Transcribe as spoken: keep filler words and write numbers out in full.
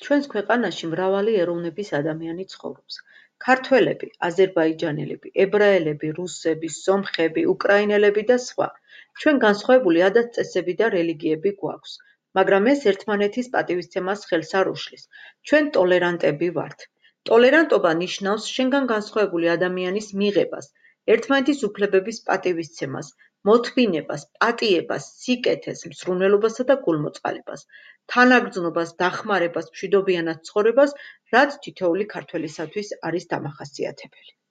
ჩვენს ქვეყანაში მრავალი ეროვნების ადამიანი ცხოვრობს. ქართველები, აზერბაიჯანელები, ებრაელები, რუსები, სომხები, უკრაინელები და სხვა. ჩვენ განსხვავებული ადათ-წესები და რელიგიები გვაქვს, მაგრამ ეს ერთმანეთის პატივისცემას ხელს არ უშლის. ჩვენ ტოლერანტები ვართ. ტოლერანტობა ნიშნავს შენგან განსხვავებული ადამიანის მიღებას, ერთმანეთის უფლებების პატივისცემას, მოთმინებას, პატიებას, სიკეთეს, მსრულნელობასა და გულმოწყალებას, თანაგრძნობას, დახმარებას, მშვიდობიანად ცხოვრებას, რაც თითოეული ქართველისათვის არის დამახასიათებელი.